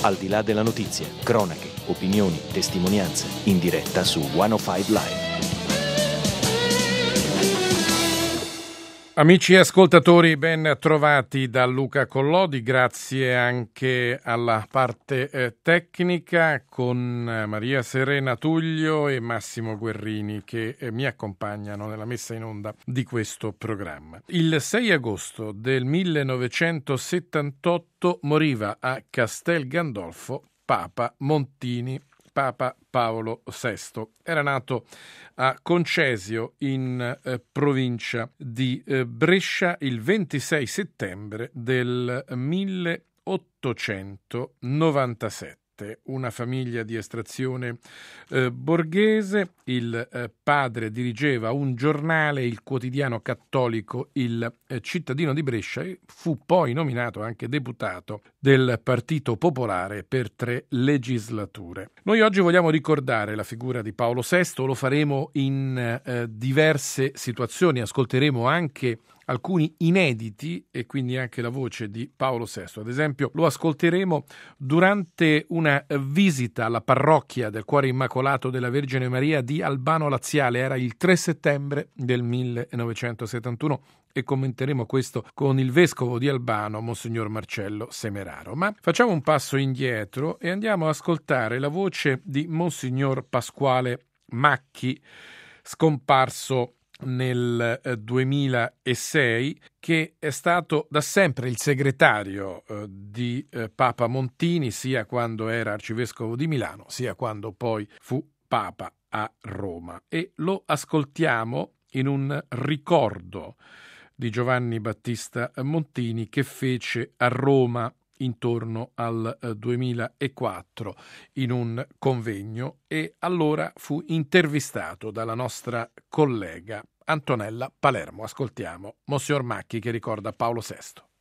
Al di là della notizia, cronache, opinioni, testimonianze, in diretta su 105 Live. Amici e ascoltatori, ben trovati da Luca Collodi, grazie anche alla parte tecnica con Maria Serena Tullio e Massimo Guerrini che mi accompagnano nella messa in onda di questo programma. Il 6 agosto del 1978 moriva a Castel Gandolfo Papa Montini, Papa Paolo VI. Era nato a Concesio in provincia di Brescia il 26 settembre del 1897. Una famiglia di estrazione borghese. Il padre dirigeva un giornale, il quotidiano cattolico Il Cittadino di Brescia, e fu poi nominato anche deputato del Partito Popolare per 3 legislature. Noi oggi vogliamo ricordare la figura di Paolo VI, lo faremo in diverse situazioni, ascolteremo anche alcuni inediti e quindi anche la voce di Paolo VI. Ad esempio lo ascolteremo durante una visita alla parrocchia del Cuore Immacolato della Vergine Maria di Albano Laziale. Era il 3 settembre del 1971 e commenteremo questo con il vescovo di Albano, Monsignor Marcello Semeraro. Ma facciamo un passo indietro e andiamo a ascoltare la voce di Monsignor Pasquale Macchi, scomparso nel 2006, che è stato da sempre il segretario di Papa Montini, sia quando era arcivescovo di Milano, sia quando poi fu Papa a Roma. E lo ascoltiamo in un ricordo di Giovanni Battista Montini che fece a Roma intorno al 2004 in un convegno, e allora fu intervistato dalla nostra collega Antonella Palermo. Ascoltiamo Monsignor Macchi che ricorda Paolo VI.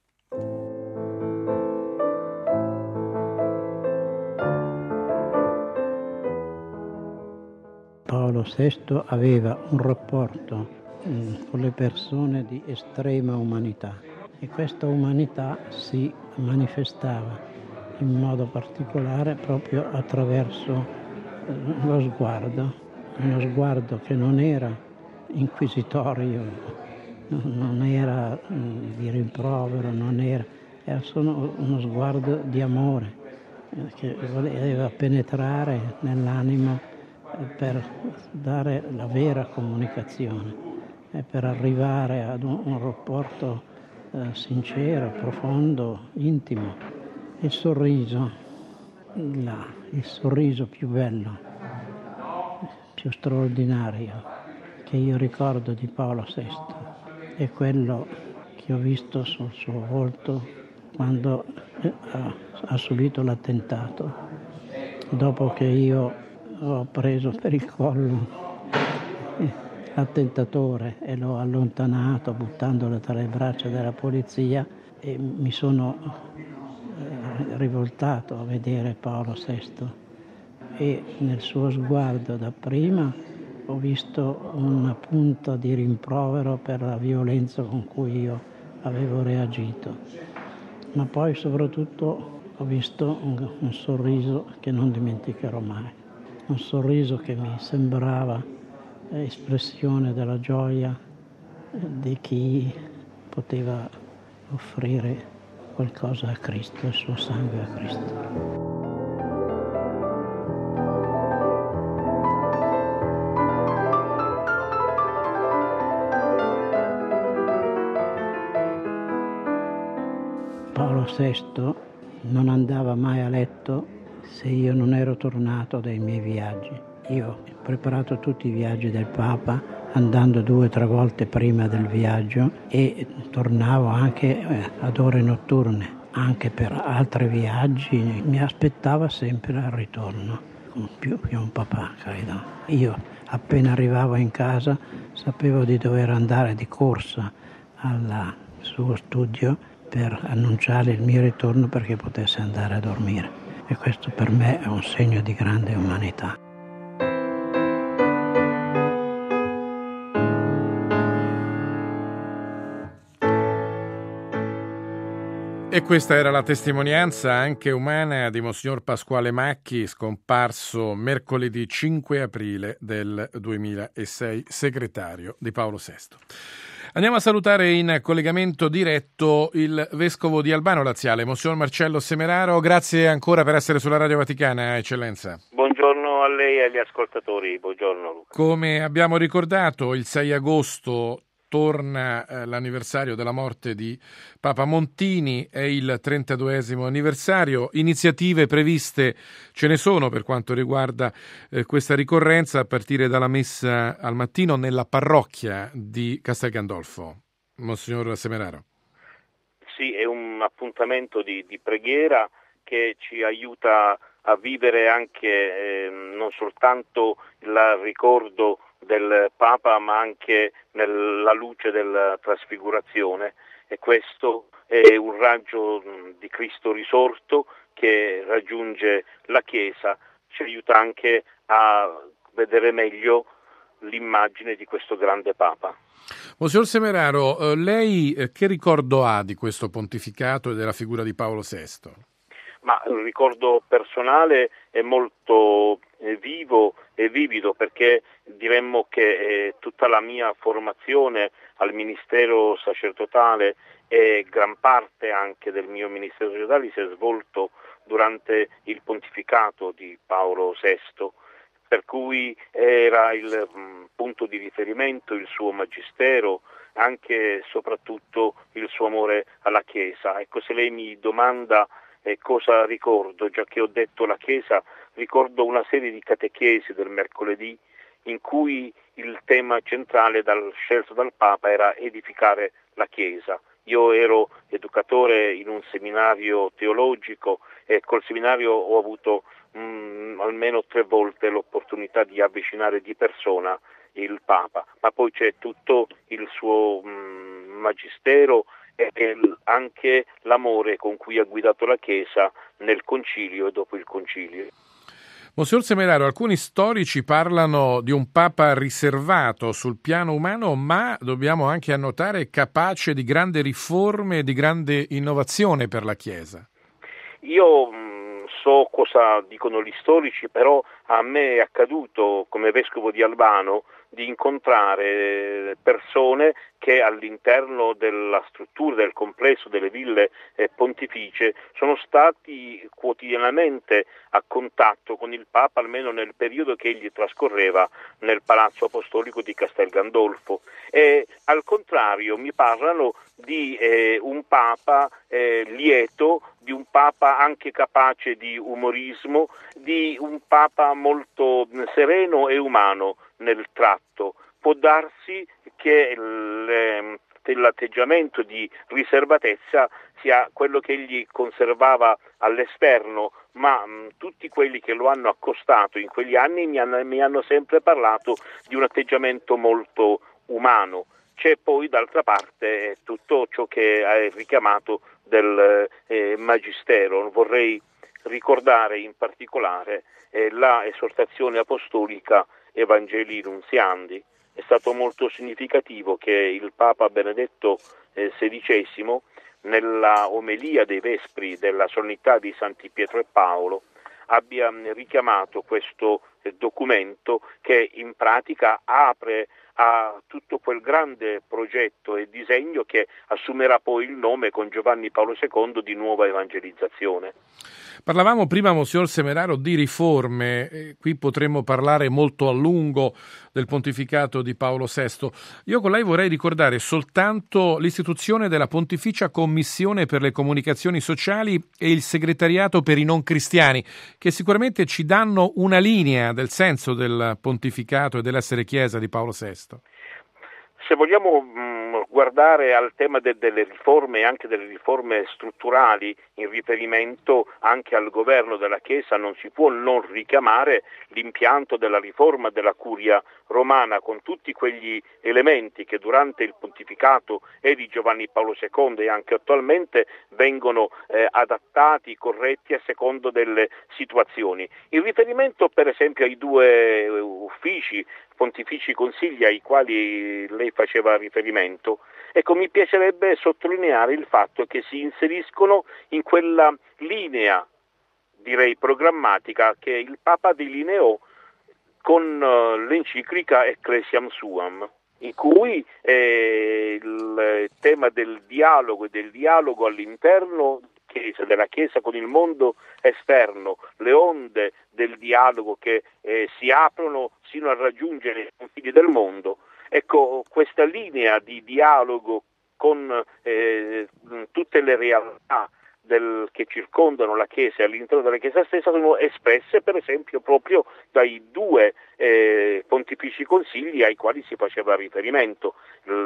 Paolo VI aveva un rapporto con le persone di estrema umanità, e questa umanità si manifestava in modo particolare proprio attraverso lo sguardo, uno sguardo che non era inquisitorio, non era di rimprovero, era solo uno sguardo di amore che voleva penetrare nell'animo per dare la vera comunicazione e per arrivare ad un rapporto sincero, profondo, intimo. Il sorriso più bello, più straordinario che io ricordo di Paolo VI è quello che ho visto sul suo volto quando ha subito l'attentato, dopo che io ho preso per il collo l'attentatore e l'ho allontanato buttandolo tra le braccia della polizia, e mi sono rivoltato a vedere Paolo VI, e nel suo sguardo dapprima ho visto una punta di rimprovero per la violenza con cui io avevo reagito, ma poi soprattutto ho visto un sorriso che non dimenticherò mai, un sorriso che mi sembrava espressione della gioia di chi poteva offrire qualcosa a Cristo, il suo sangue a Cristo. Paolo VI non andava mai a letto se io non ero tornato dai miei viaggi. Io ho preparato tutti i viaggi del Papa andando 2 o 3 volte prima del viaggio, e tornavo anche ad ore notturne. Anche per altri viaggi mi aspettava sempre al ritorno, più che un papà, credo. Io appena arrivavo in casa sapevo di dover andare di corsa al suo studio per annunciare il mio ritorno perché potesse andare a dormire, e questo per me è un segno di grande umanità. E questa era la testimonianza anche umana di Monsignor Pasquale Macchi, scomparso mercoledì 5 aprile del 2006, segretario di Paolo VI. Andiamo a salutare in collegamento diretto il vescovo di Albano Laziale, Monsignor Marcello Semeraro. Grazie ancora per essere sulla Radio Vaticana, Eccellenza. Buongiorno a lei e agli ascoltatori. Buongiorno Luca. Come abbiamo ricordato, il 6 agosto torna l'anniversario della morte di Papa Montini, è il 32esimo anniversario. Iniziative previste ce ne sono per quanto riguarda questa ricorrenza, a partire dalla messa al mattino nella parrocchia di Castel Gandolfo. Monsignor Semeraro. Sì, è un appuntamento di preghiera che ci aiuta a vivere anche non soltanto il ricordo del Papa, ma anche nella luce della trasfigurazione, e questo è un raggio di Cristo risorto che raggiunge la Chiesa, ci aiuta anche a vedere meglio l'immagine di questo grande Papa. Monsignor Semeraro, lei che ricordo ha di questo pontificato e della figura di Paolo VI? Ma il ricordo personale è molto vivo e vivido, perché diremmo che tutta la mia formazione al ministero sacerdotale e gran parte anche del mio ministero sacerdotale si è svolto durante il pontificato di Paolo VI, per cui era il punto di riferimento il suo magistero, anche e soprattutto il suo amore alla Chiesa. Ecco, se lei mi domanda cosa ricordo, già che ho detto la Chiesa, ricordo una serie di catechesi del mercoledì in cui il tema centrale scelto dal Papa era edificare la Chiesa. Io ero educatore in un seminario teologico e col seminario ho avuto almeno 3 volte l'opportunità di avvicinare di persona il Papa, ma poi c'è tutto il suo magistero e anche l'amore con cui ha guidato la Chiesa nel concilio e dopo il concilio. Monsignor Semeraro, alcuni storici parlano di un Papa riservato sul piano umano, ma dobbiamo anche annotare capace di grandi riforme e di grande innovazione per la Chiesa. Io so cosa dicono gli storici, però a me è accaduto come vescovo di Albano di incontrare persone che all'interno della struttura, del complesso delle ville pontificie sono stati quotidianamente a contatto con il Papa, almeno nel periodo che egli trascorreva nel Palazzo Apostolico di Castel Gandolfo, e al contrario mi parlano di un Papa lieto, di un Papa anche capace di umorismo, di un Papa molto sereno e umano nel tratto. Può darsi che l'atteggiamento di riservatezza sia quello che egli conservava all'esterno, ma tutti quelli che lo hanno accostato in quegli anni mi hanno sempre parlato di un atteggiamento molto umano. C'è poi d'altra parte tutto ciò che hai richiamato del magistero. Vorrei ricordare in particolare la esortazione apostolica Evangelii Nuntiandi. È stato molto significativo che il Papa Benedetto XVI, nella omelia dei Vespri della solennità di Santi Pietro e Paolo, abbia richiamato questo documento che in pratica apre a tutto quel grande progetto e disegno che assumerà poi il nome con Giovanni Paolo II di nuova evangelizzazione. Parlavamo prima, Monsignor Semeraro, di riforme, qui potremmo parlare molto a lungo del pontificato di Paolo VI. Io con lei vorrei ricordare soltanto l'istituzione della Pontificia Commissione per le Comunicazioni Sociali e il Segretariato per i Non Cristiani, che sicuramente ci danno una linea del senso del pontificato e dell'essere Chiesa di Paolo VI. Se vogliamo guardare al tema delle riforme e anche delle riforme strutturali in riferimento anche al governo della Chiesa, non si può non richiamare l'impianto della riforma della Curia romana, con tutti quegli elementi che durante il pontificato e di Giovanni Paolo II e anche attualmente vengono adattati, corretti a secondo delle situazioni. In riferimento per esempio ai 2 uffici pontifici consigli ai quali lei faceva riferimento, Ecco, mi piacerebbe sottolineare il fatto che si inseriscono in quella linea, direi programmatica, che il Papa delineò con l'enciclica Ecclesiam Suam, in cui il tema del dialogo e del dialogo all'interno della Chiesa con il mondo esterno, le onde del dialogo che si aprono sino a raggiungere i confini del mondo. Ecco, questa linea di dialogo con tutte le realtà che circondano la Chiesa e all'interno della Chiesa stessa sono espresse per esempio proprio dai due pontifici consigli ai quali si faceva riferimento.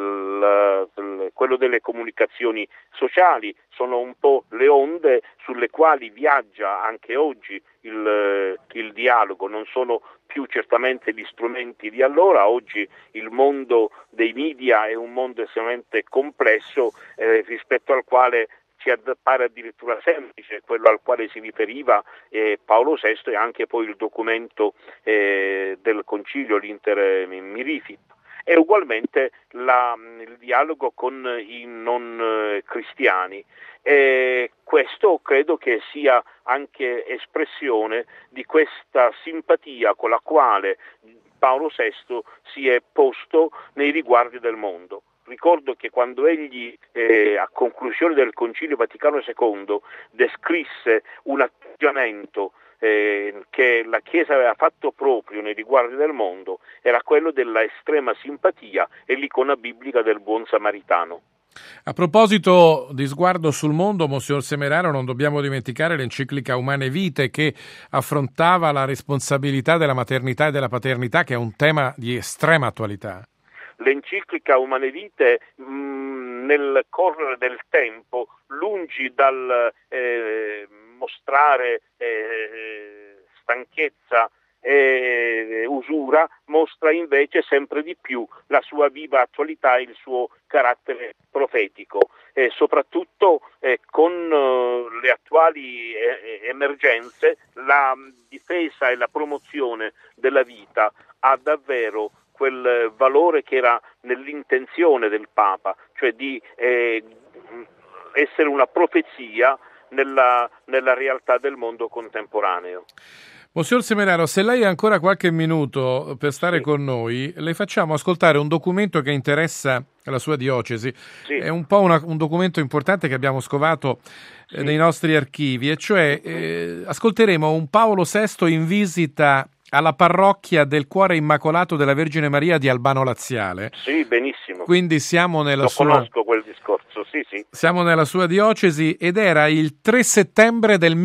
Quello delle comunicazioni sociali sono un po' le onde sulle quali viaggia anche oggi il dialogo, non sono più certamente gli strumenti di allora. Oggi il mondo dei media è un mondo estremamente complesso rispetto al quale ci appare addirittura semplice quello al quale si riferiva Paolo VI e anche poi il documento del Concilio, l'Inter Mirific, e ugualmente il dialogo con i non cristiani. Questo credo che sia anche espressione di questa simpatia con la quale Paolo VI si è posto nei riguardi del mondo. Ricordo che quando egli, a conclusione del Concilio Vaticano II, descrisse un atteggiamento che la Chiesa aveva fatto proprio nei riguardi del mondo, era quello della estrema simpatia e l'icona biblica del buon samaritano. A proposito di sguardo sul mondo, Monsignor Semeraro, non dobbiamo dimenticare l'enciclica Humane Vitae, che affrontava la responsabilità della maternità e della paternità, che è un tema di estrema attualità. L'enciclica Humane Vitae nel correre del tempo, lungi dal mostrare stanchezza e usura, mostra invece sempre di più la sua viva attualità e il suo carattere profetico, soprattutto con le attuali emergenze. La difesa e la promozione della vita ha davvero quel valore che era nell'intenzione del Papa, cioè di essere una profezia nella realtà del mondo contemporaneo. Monsignor Semeraro, se lei ha ancora qualche minuto per stare Sì. con noi, le facciamo ascoltare un documento che interessa la sua diocesi. Sì. È un po' un documento importante che abbiamo scovato nei nostri archivi, e cioè ascolteremo un Paolo VI in visita alla parrocchia del Cuore Immacolato della Vergine Maria di Albano Laziale. Sì, benissimo. Quindi siamo nella conosco quel discorso, sì. Siamo nella sua diocesi ed era il 3 settembre del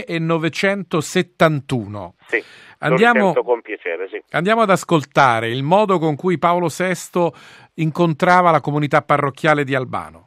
1971. Sì, lo sento con piacere, sì. Andiamo ad ascoltare il modo con cui Paolo VI incontrava la comunità parrocchiale di Albano.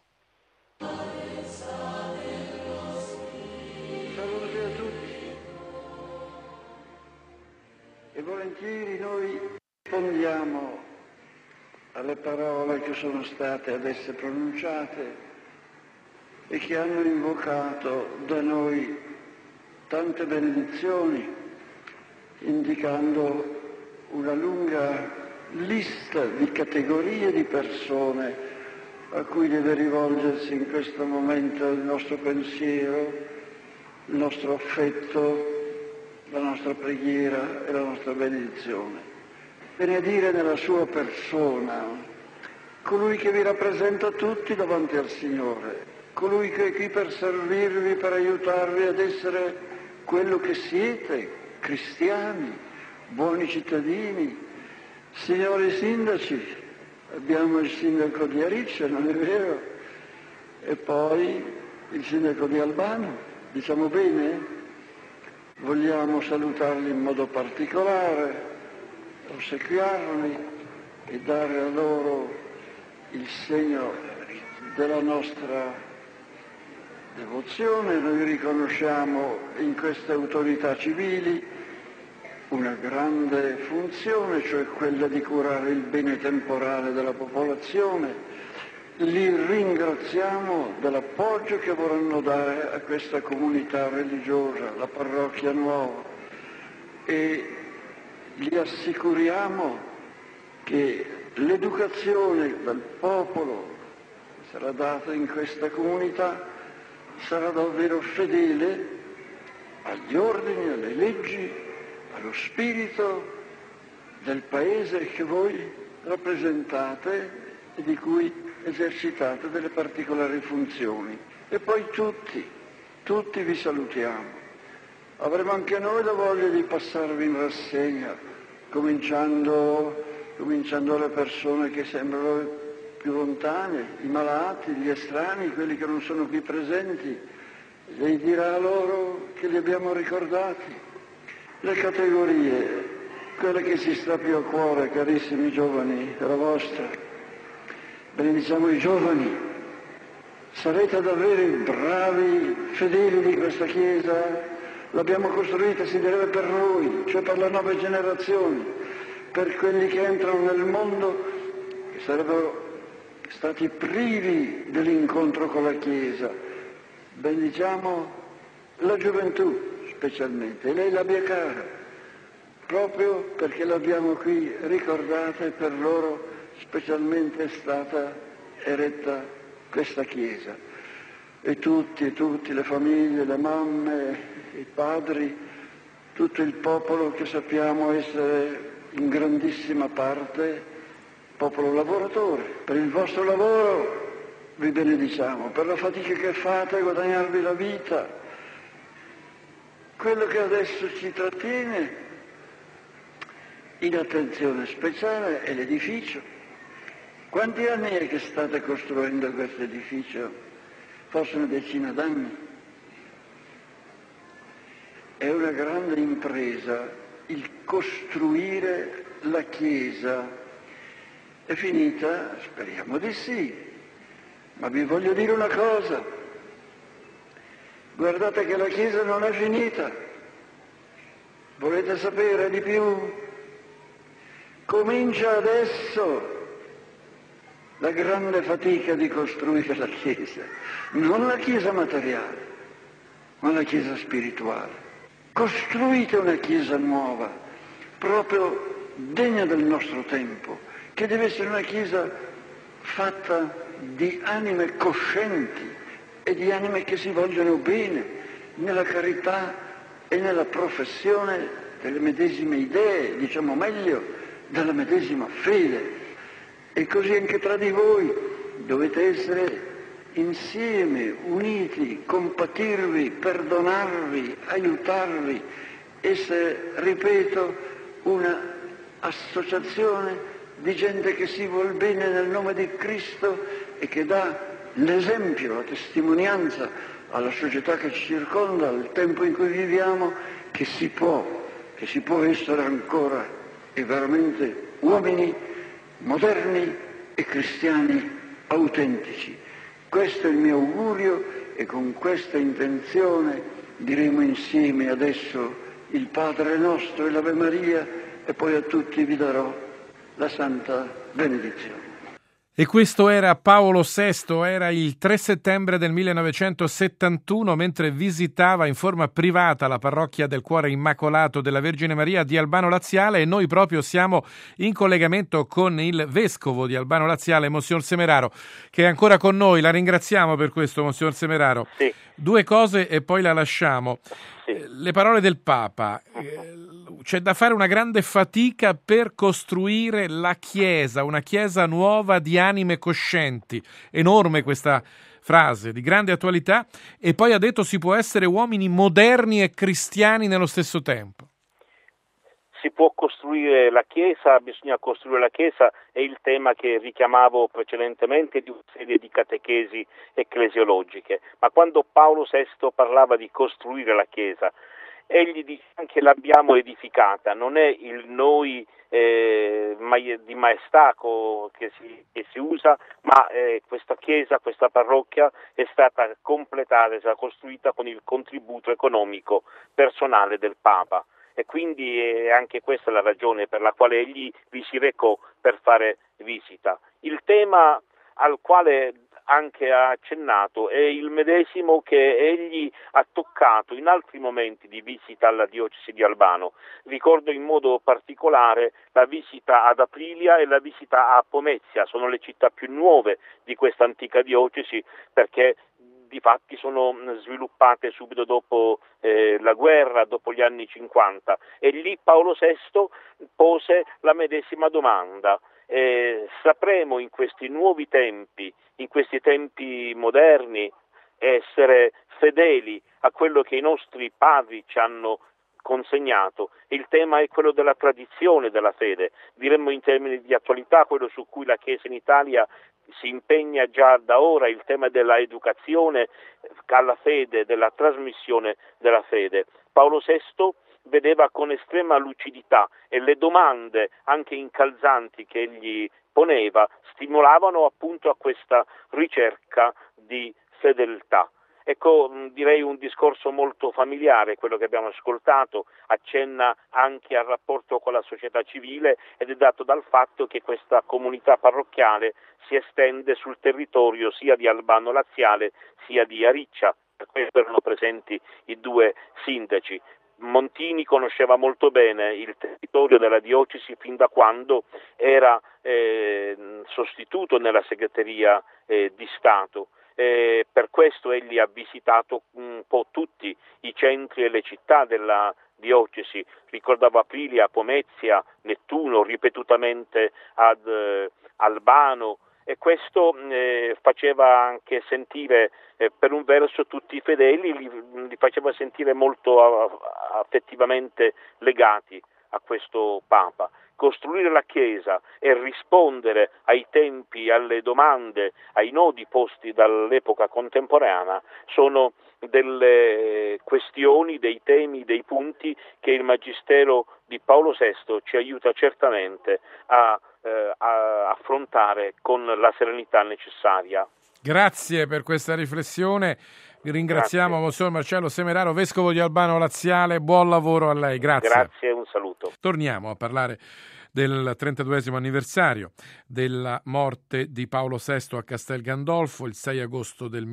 E volentieri noi rispondiamo alle parole che sono state adesso pronunciate e che hanno invocato da noi tante benedizioni, indicando una lunga lista di categorie di persone a cui deve rivolgersi in questo momento il nostro pensiero, il nostro affetto, la nostra preghiera e la nostra benedizione. Benedire nella sua persona colui che vi rappresenta tutti davanti al Signore, colui che è qui per servirvi, per aiutarvi ad essere quello che siete, cristiani, buoni cittadini, signori sindaci. Abbiamo il sindaco di Ariccia, non è vero? E poi il sindaco di Albano, diciamo bene? Vogliamo salutarli in modo particolare, ossequiarli e dare a loro il segno della nostra devozione. Noi riconosciamo in queste autorità civili una grande funzione, cioè quella di curare il bene temporale della popolazione. Li ringraziamo dell'appoggio che vorranno dare a questa comunità religiosa, la parrocchia nuova, e li assicuriamo che l'educazione del popolo sarà dato in questa comunità sarà davvero fedele agli ordini, alle leggi, allo spirito del paese che voi rappresentate e di cui esercitate delle particolari funzioni. E poi tutti vi salutiamo. Avremo anche noi la voglia di passarvi in rassegna, cominciando dalle persone che sembrano più lontane, i malati, gli estranei, quelli che non sono qui presenti. Lei dirà loro che li abbiamo ricordati. Le categorie, quella che si sta più a cuore, carissimi giovani, è la vostra. Benediciamo i giovani. Sarete davvero i bravi, fedeli di questa Chiesa. L'abbiamo costruita, si direbbe, per noi, cioè per le nuove generazioni, per quelli che entrano nel mondo, che sarebbero stati privi dell'incontro con la Chiesa. Benediciamo la gioventù specialmente, e lei l'abbia cara, proprio perché l'abbiamo qui ricordata e per loro specialmente è stata eretta questa Chiesa. E tutti, le famiglie, le mamme, i padri, tutto il popolo che sappiamo essere in grandissima parte popolo lavoratore. Per il vostro lavoro vi benediciamo, per la fatica che fate a guadagnarvi la vita. Quello che adesso ci trattiene in attenzione speciale è l'edificio. Quanti anni è che state costruendo questo edificio? Forse una decina d'anni. È una grande impresa il costruire la Chiesa. È finita? Speriamo di sì. Ma vi voglio dire una cosa. Guardate che la Chiesa non è finita. Volete sapere di più? Comincia adesso la grande fatica di costruire la Chiesa. Non la Chiesa materiale, ma la Chiesa spirituale. Costruite una Chiesa nuova, proprio degna del nostro tempo, che deve essere una Chiesa fatta di anime coscienti e di anime che si vogliono bene nella carità e nella professione delle medesime idee, diciamo meglio, della medesima fede. E così anche tra di voi dovete essere insieme, uniti, compatirvi, perdonarvi, aiutarvi, essere, ripeto, una associazione di gente che si vuol bene nel nome di Cristo e che dà l'esempio, la testimonianza alla società che ci circonda, al tempo in cui viviamo, che si può essere ancora e veramente uomini moderni e cristiani autentici. Questo è il mio augurio e con questa intenzione diremo insieme adesso il Padre nostro e l'Ave Maria e poi a tutti vi darò la Santa Benedizione. E questo era Paolo VI, era il 3 settembre del 1971, mentre visitava in forma privata la parrocchia del Cuore Immacolato della Vergine Maria di Albano Laziale, e noi proprio siamo in collegamento con il vescovo di Albano Laziale, Monsignor Semeraro, che è ancora con noi. La ringraziamo per questo, Monsignor Semeraro. Sì. Due cose e poi la lasciamo. Sì. Le parole del Papa. C'è da fare una grande fatica per costruire la Chiesa, una Chiesa nuova di anime coscienti. Enorme questa frase, di grande attualità. E poi ha detto si può essere uomini moderni e cristiani nello stesso tempo. Si può costruire la Chiesa, bisogna costruire la Chiesa, è il tema che richiamavo precedentemente di una serie di catechesi ecclesiologiche. Ma quando Paolo VI parlava di costruire la Chiesa, egli dice anche l'abbiamo edificata, non è il noi di maestà che si usa, ma questa Chiesa, questa parrocchia è stata completata, è stata costruita con il contributo economico personale del Papa. E quindi è anche questa la ragione per la quale egli vi si recò per fare visita. Il tema al quale anche accennato è il medesimo che egli ha toccato in altri momenti di visita alla diocesi di Albano. Ricordo in modo particolare la visita ad Aprilia e la visita a Pomezia, sono le città più nuove di questa antica diocesi perché di fatti sono sviluppate subito dopo la guerra, dopo gli anni 50, e lì Paolo VI pose la medesima domanda. Sapremo in questi nuovi tempi, in questi tempi moderni, essere fedeli a quello che i nostri padri ci hanno consegnato. Il tema è quello della tradizione della fede, diremmo in termini di attualità quello su cui la Chiesa in Italia si impegna già da ora, il tema della educazione alla fede, della trasmissione della fede. Paolo VI vedeva con estrema lucidità e le domande anche incalzanti che egli poneva stimolavano appunto a questa ricerca di fedeltà. Ecco, direi un discorso molto familiare, quello che abbiamo ascoltato, accenna anche al rapporto con la società civile ed è dato dal fatto che questa comunità parrocchiale si estende sul territorio sia di Albano Laziale sia di Ariccia, per questo erano presenti i due sindaci. Montini conosceva molto bene il territorio della diocesi fin da quando era sostituto nella segreteria di Stato. Per questo egli ha visitato un po' tutti i centri e le città della diocesi, ricordava Aprilia, Pomezia, Nettuno, ripetutamente ad Albano, e questo faceva anche sentire per un verso tutti i fedeli, li faceva sentire molto affettivamente legati a questo Papa. Costruire la Chiesa e rispondere ai tempi, alle domande, ai nodi posti dall'epoca contemporanea sono delle questioni, dei temi, dei punti che il Magistero di Paolo VI ci aiuta certamente a affrontare con la serenità necessaria. Grazie per questa riflessione. Ringraziamo Monsignor Marcello Semeraro, vescovo di Albano Laziale. Buon lavoro a lei. Grazie. Grazie e un saluto. Torniamo a parlare del 32esimo anniversario della morte di Paolo VI a Castel Gandolfo il 6 agosto del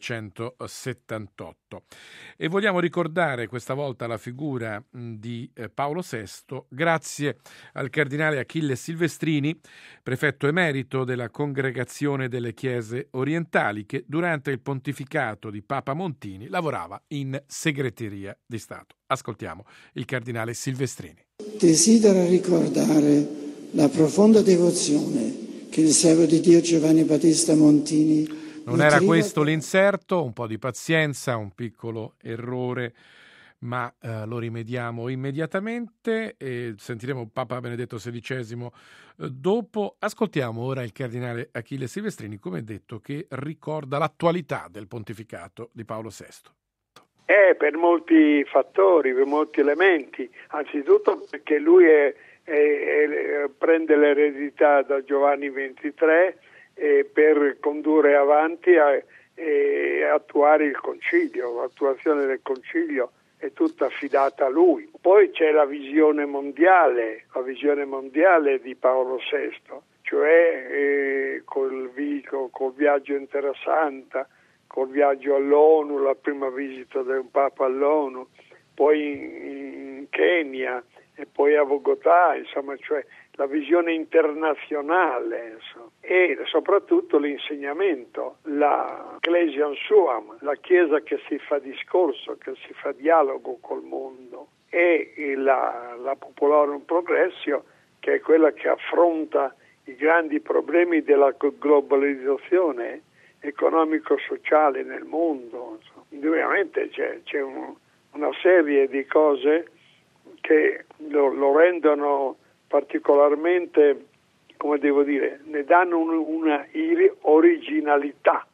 1978 e vogliamo ricordare questa volta la figura di Paolo VI grazie al cardinale Achille Silvestrini, prefetto emerito della Congregazione delle Chiese Orientali, che durante il pontificato di Papa Montini lavorava in segreteria di Stato. Ascoltiamo il cardinale Silvestrini. Desidero ricordare la profonda devozione che il servo di Dio Giovanni Battista Montini non era questo l'inserto, un po' di pazienza, un piccolo errore, ma lo rimediamo immediatamente e sentiremo Papa Benedetto XVI dopo. Ascoltiamo ora il cardinale Achille Silvestrini, come detto, che ricorda l'attualità del pontificato di Paolo VI. Per molti fattori, per molti elementi, anzitutto perché lui prende l'eredità da Giovanni XXIII per condurre avanti e attuare il concilio. L'attuazione del concilio è tutta affidata a lui. Poi c'è la visione mondiale di Paolo VI, cioè col viaggio in Terra Santa, col viaggio all'ONU, la prima visita di un Papa all'ONU, poi in Kenya e poi a Bogotà, insomma, cioè la visione internazionale, insomma, e soprattutto l'insegnamento, la Ecclesiam Suam, la Chiesa che si fa discorso, che si fa dialogo col mondo, e la Popolorum Progressio, che è quella che affronta i grandi problemi della globalizzazione economico-sociale nel mondo. Indubbiamente c'è una serie di cose che lo rendono particolarmente, come devo dire, ne danno una originalità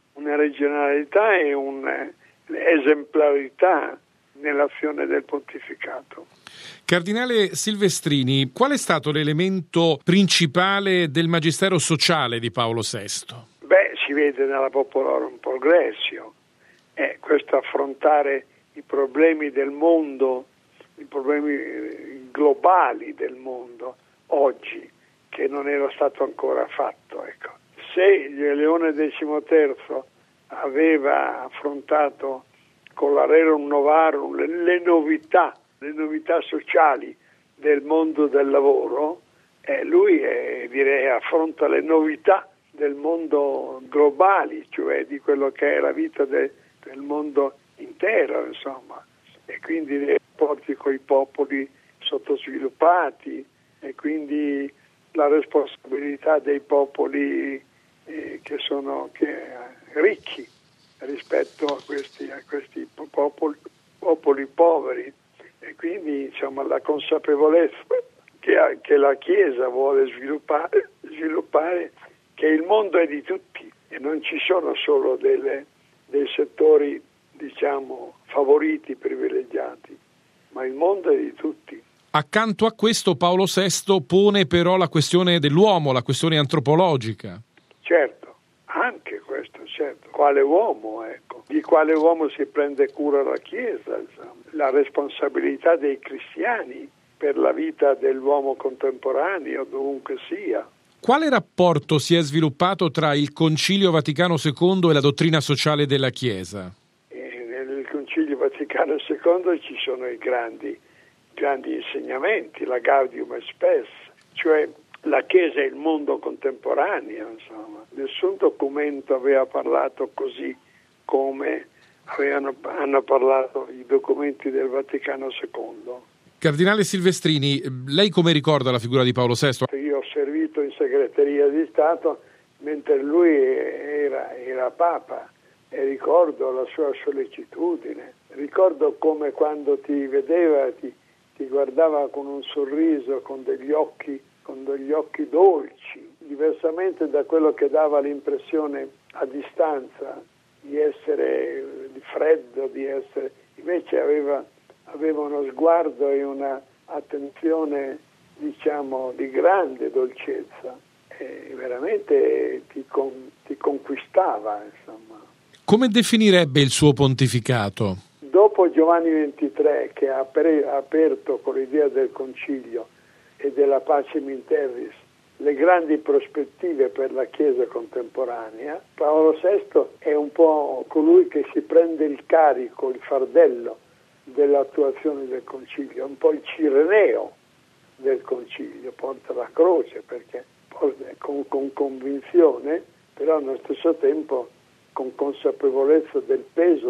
e un'esemplarità nell'azione del pontificato. Cardinale Silvestrini, qual è stato l'elemento principale del magistero sociale di Paolo VI? Si vede nella Popolorum Progressio, questo affrontare i problemi del mondo, i problemi globali del mondo oggi, che non era stato ancora fatto. Ecco. se Leone XIII aveva affrontato con la Rerum Novarum le novità sociali del mondo del lavoro, lui direi affronta le novità del mondo globali, cioè di quello che è la vita del mondo intero, insomma, e quindi dei rapporti con i popoli sottosviluppati, e quindi la responsabilità dei popoli che sono ricchi rispetto a questi popoli poveri, e quindi insomma la consapevolezza che la Chiesa vuole sviluppare che il mondo è di tutti e non ci sono solo dei settori, diciamo, favoriti, privilegiati, ma il mondo è di tutti. Accanto a questo Paolo VI pone però la questione dell'uomo, la questione antropologica. Certo, anche questo, certo. Quale uomo, ecco. Di quale uomo si prende cura la Chiesa, insomma. La responsabilità dei cristiani per la vita dell'uomo contemporaneo, dovunque sia. Quale rapporto si è sviluppato tra il Concilio Vaticano II e la dottrina sociale della Chiesa? Nel Concilio Vaticano II ci sono i grandi insegnamenti, la Gaudium et Spes, cioè la Chiesa e il mondo contemporaneo, insomma. Nessun documento aveva parlato così come hanno parlato i documenti del Vaticano II. Cardinale Silvestrini, lei come ricorda la figura di Paolo VI? Io ho servito in segreteria di Stato mentre lui era Papa e ricordo la sua sollecitudine, ricordo come quando ti vedeva ti guardava con un sorriso, con degli occhi dolci, diversamente da quello che dava l'impressione a distanza di essere freddo, invece aveva uno sguardo e una attenzione, diciamo, di grande dolcezza, e veramente ti conquistava, insomma. Come definirebbe il suo pontificato? Dopo Giovanni XXIII, che ha aperto con l'idea del concilio e della Pacem in Terris le grandi prospettive per la Chiesa contemporanea, Paolo VI è un po' colui che si prende il carico, il fardello dell'attuazione del concilio, un po' il Cireneo del concilio, porta la croce perché con convinzione, però allo stesso tempo con consapevolezza del peso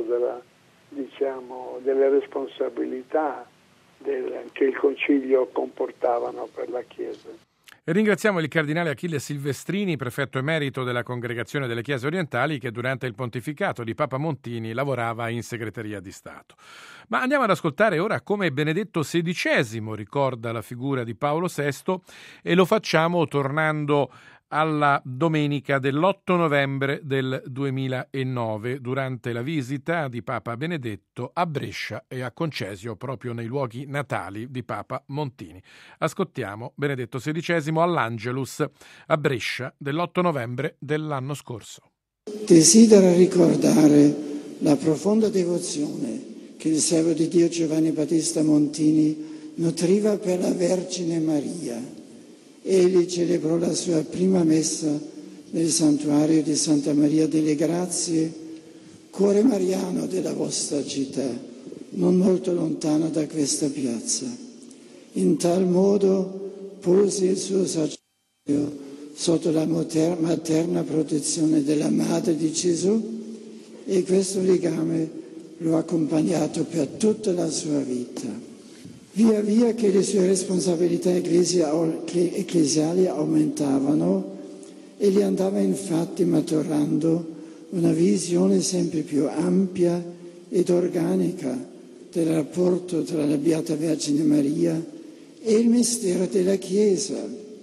delle responsabilità che il concilio comportavano per la Chiesa. E ringraziamo il cardinale Achille Silvestrini, prefetto emerito della Congregazione delle Chiese Orientali, che durante il pontificato di Papa Montini lavorava in segreteria di Stato. Ma andiamo ad ascoltare ora come Benedetto XVI ricorda la figura di Paolo VI, e lo facciamo tornando alla domenica dell'8 novembre del 2009, durante la visita di Papa Benedetto a Brescia e a Concesio, proprio nei luoghi natali di Papa Montini. Ascoltiamo Benedetto XVI all'Angelus a Brescia dell'8 novembre dell'anno scorso. Desidera ricordare la profonda devozione che il servo di Dio Giovanni Battista Montini nutriva per la Vergine Maria. Egli celebrò la sua prima messa nel santuario di Santa Maria delle Grazie, cuore mariano della vostra città, non molto lontano da questa piazza. In tal modo pose il suo sacerdocio sotto la materna protezione della Madre di Gesù, e questo legame lo ha accompagnato per tutta la sua vita. Via via che le sue responsabilità ecclesiali aumentavano, egli andava infatti maturando una visione sempre più ampia ed organica del rapporto tra la Beata Vergine Maria e il mistero della Chiesa.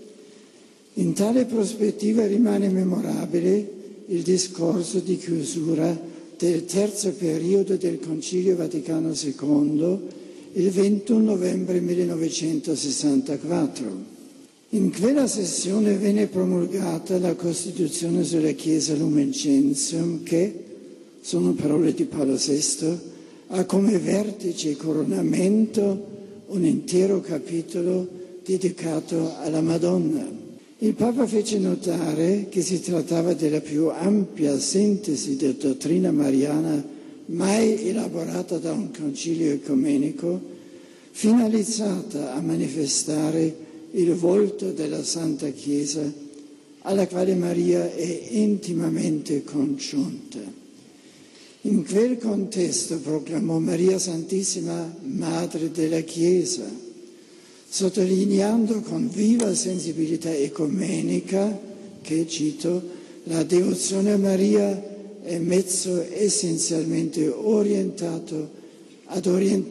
In tale prospettiva rimane memorabile il discorso di chiusura del terzo periodo del Concilio Vaticano II, il 21 novembre 1964. In quella sessione venne promulgata la Costituzione sulla Chiesa Lumen Gentium che, sono parole di Paolo VI, ha come vertice e coronamento un intero capitolo dedicato alla Madonna. Il Papa fece notare che si trattava della più ampia sintesi della dottrina mariana mai elaborata da un concilio ecumenico, finalizzata a manifestare il volto della Santa Chiesa, alla quale Maria è intimamente congiunta. In quel contesto proclamò Maria Santissima Madre della Chiesa, sottolineando con viva sensibilità ecumenica che, cito, la devozione a Maria è mezzo essenzialmente ordinato ad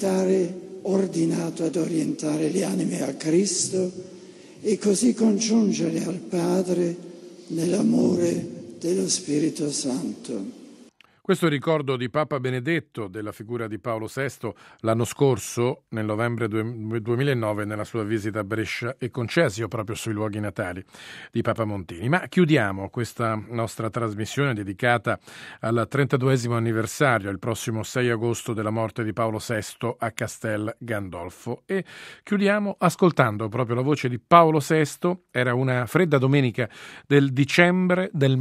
orientare le anime a Cristo e così congiungere al Padre nell'amore dello Spirito Santo. Questo ricordo di Papa Benedetto della figura di Paolo VI l'anno scorso, nel novembre 2009, nella sua visita a Brescia e Concesio, proprio sui luoghi natali di Papa Montini. Ma chiudiamo questa nostra trasmissione dedicata al 32esimo anniversario, il prossimo 6 agosto, della morte di Paolo VI a Castel Gandolfo. E chiudiamo ascoltando proprio la voce di Paolo VI. Era una fredda domenica del dicembre del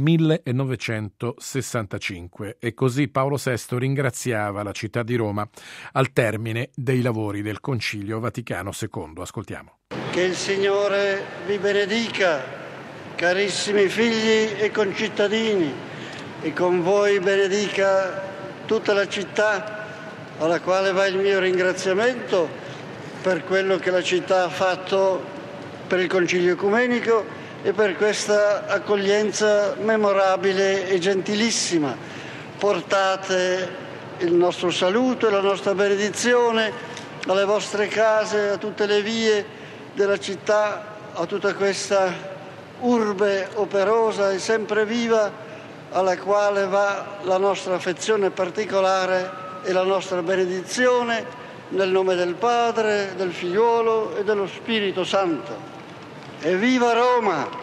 1965 e così Paolo VI ringraziava la città di Roma al termine dei lavori del Concilio Vaticano II. Ascoltiamo. Che il Signore vi benedica, carissimi figli e concittadini, e con voi benedica tutta la città, alla quale va il mio ringraziamento per quello che la città ha fatto per il Concilio Ecumenico e per questa accoglienza memorabile e gentilissima. Portate il nostro saluto e la nostra benedizione alle vostre case, a tutte le vie della città, a tutta questa urbe operosa e sempre viva, alla quale va la nostra affezione particolare e la nostra benedizione, nel nome del Padre, del Figliuolo e dello Spirito Santo. Evviva Roma!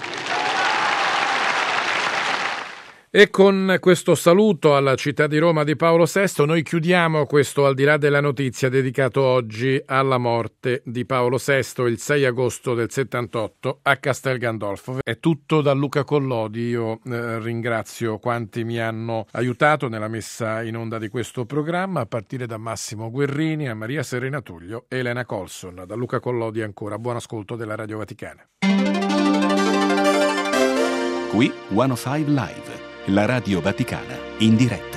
E con questo saluto alla città di Roma di Paolo VI noi chiudiamo questo Al di là della notizia dedicato oggi alla morte di Paolo VI il 6 agosto del 78 a Castel Gandolfo. È tutto da Luca Collodi. Io ringrazio quanti mi hanno aiutato nella messa in onda di questo programma, a partire da Massimo Guerrini, a Maria Serena Tullio e Elena Colson. Da Luca Collodi ancora buon ascolto della Radio Vaticana. Qui 105 Live, la Radio Vaticana in diretta.